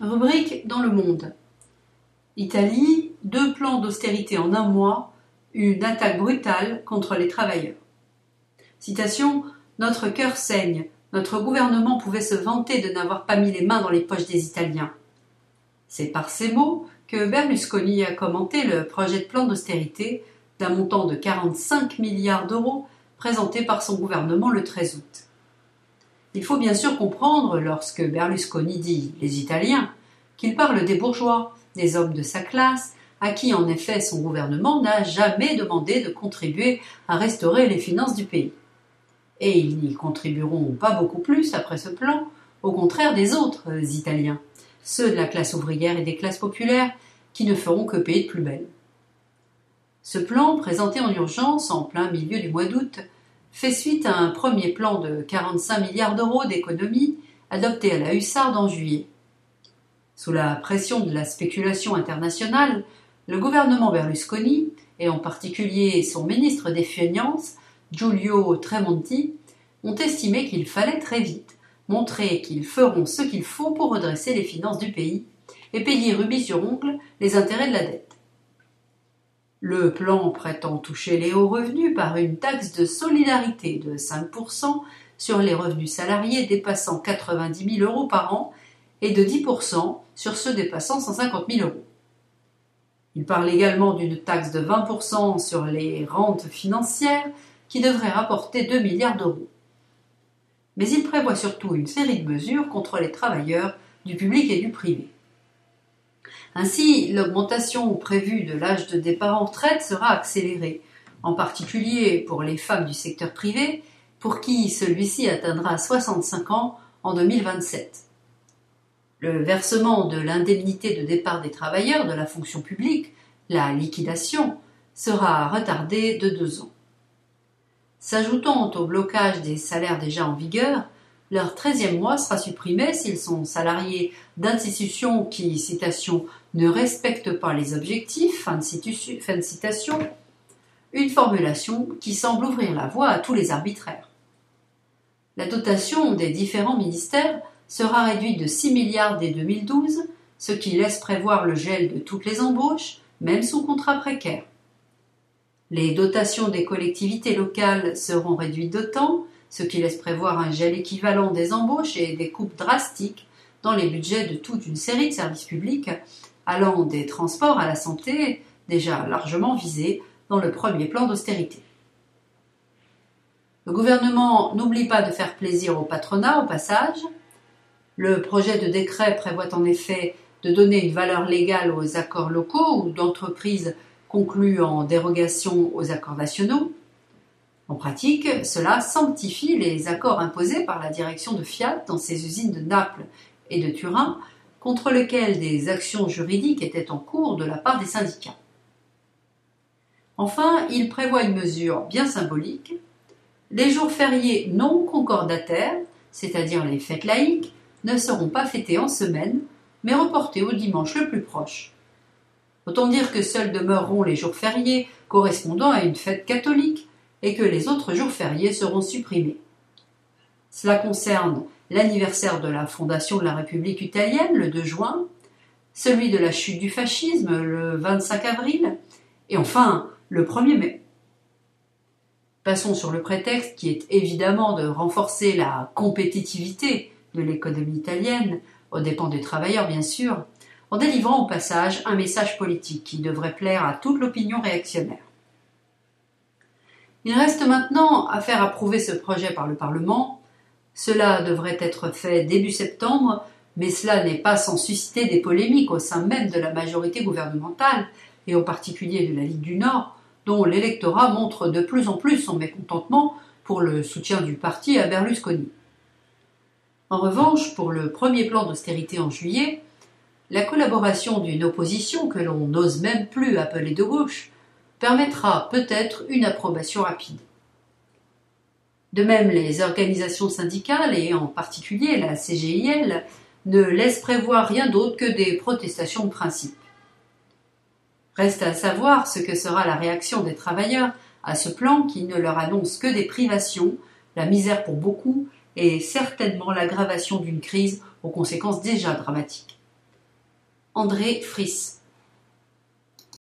Rubrique dans le monde. Italie, 2 plans d'austérité en 1 mois, une attaque brutale contre les travailleurs. Citation, « Notre cœur saigne, notre gouvernement pouvait se vanter de n'avoir pas mis les mains dans les poches des Italiens. » C'est par ces mots que Berlusconi a commenté le projet de plan d'austérité d'un montant de 45 milliards d'euros présenté par son gouvernement le 13 août. Il faut bien sûr comprendre, lorsque Berlusconi dit « les Italiens », qu'il parle des bourgeois, des hommes de sa classe, à qui en effet son gouvernement n'a jamais demandé de contribuer à restaurer les finances du pays. Et ils n'y contribueront pas beaucoup plus après ce plan, au contraire des autres Italiens, ceux de la classe ouvrière et des classes populaires, qui ne feront que payer de plus belle. Ce plan, présenté en urgence en plein milieu du mois d'août, fait suite à un premier plan de 45 milliards d'euros d'économie adopté à la hussarde en juillet. Sous la pression de la spéculation internationale, le gouvernement Berlusconi, et en particulier son ministre des Finances, Giulio Tremonti, ont estimé qu'il fallait très vite montrer qu'ils feront ce qu'il faut pour redresser les finances du pays et payer rubis sur ongle les intérêts de la dette. Le plan prétend toucher les hauts revenus par une taxe de solidarité de 5% sur les revenus salariés dépassant 90 000 euros par an et de 10% sur ceux dépassant 150 000 euros. Il parle également d'une taxe de 20% sur les rentes financières qui devrait rapporter 2 milliards d'euros. Mais il prévoit surtout une série de mesures contre les travailleurs du public et du privé. Ainsi, l'augmentation prévue de l'âge de départ en retraite sera accélérée, en particulier pour les femmes du secteur privé, pour qui celui-ci atteindra 65 ans en 2027. Le versement de l'indemnité de départ des travailleurs de la fonction publique, la liquidation, sera retardé de 2 ans. S'ajoutant au blocage des salaires déjà en vigueur, leur 13e mois sera supprimé s'ils sont salariés d'institutions qui, citation, ne respectent pas les objectifs, fin de citation, une formulation qui semble ouvrir la voie à tous les arbitraires. La dotation des différents ministères sera réduite de 6 milliards dès 2012, ce qui laisse prévoir le gel de toutes les embauches, même sous contrat précaire. Les dotations des collectivités locales seront réduites d'autant, ce qui laisse prévoir un gel équivalent des embauches et des coupes drastiques dans les budgets de toute une série de services publics, allant des transports à la santé, déjà largement visés dans le premier plan d'austérité. Le gouvernement n'oublie pas de faire plaisir au patronat au passage. Le projet de décret prévoit en effet de donner une valeur légale aux accords locaux ou d'entreprises conclus en dérogation aux accords nationaux. En pratique, cela sanctifie les accords imposés par la direction de Fiat dans ses usines de Naples et de Turin, contre lesquels des actions juridiques étaient en cours de la part des syndicats. Enfin, il prévoit une mesure bien symbolique. Les jours fériés non concordataires, c'est-à-dire les fêtes laïques, ne seront pas fêtés en semaine, mais reportés au dimanche le plus proche. Autant dire que seuls demeureront les jours fériés correspondant à une fête catholique et que les autres jours fériés seront supprimés. Cela concerne l'anniversaire de la fondation de la République italienne, le 2 juin, celui de la chute du fascisme, le 25 avril, et enfin le 1er mai. Passons sur le prétexte qui est évidemment de renforcer la compétitivité de l'économie italienne, aux dépens des travailleurs bien sûr, en délivrant au passage un message politique qui devrait plaire à toute l'opinion réactionnaire. Il reste maintenant à faire approuver ce projet par le Parlement. Cela devrait être fait début septembre, mais cela n'est pas sans susciter des polémiques au sein même de la majorité gouvernementale, et en particulier de la Ligue du Nord, dont l'électorat montre de plus en plus son mécontentement pour le soutien du parti à Berlusconi. En revanche, pour le premier plan d'austérité en juillet, la collaboration d'une opposition que l'on n'ose même plus appeler de gauche permettra peut-être une approbation rapide. De même, les organisations syndicales, et en particulier la CGIL, ne laissent prévoir rien d'autre que des protestations de principe. Reste à savoir ce que sera la réaction des travailleurs à ce plan qui ne leur annonce que des privations, la misère pour beaucoup et certainement l'aggravation d'une crise aux conséquences déjà dramatiques. André Friss.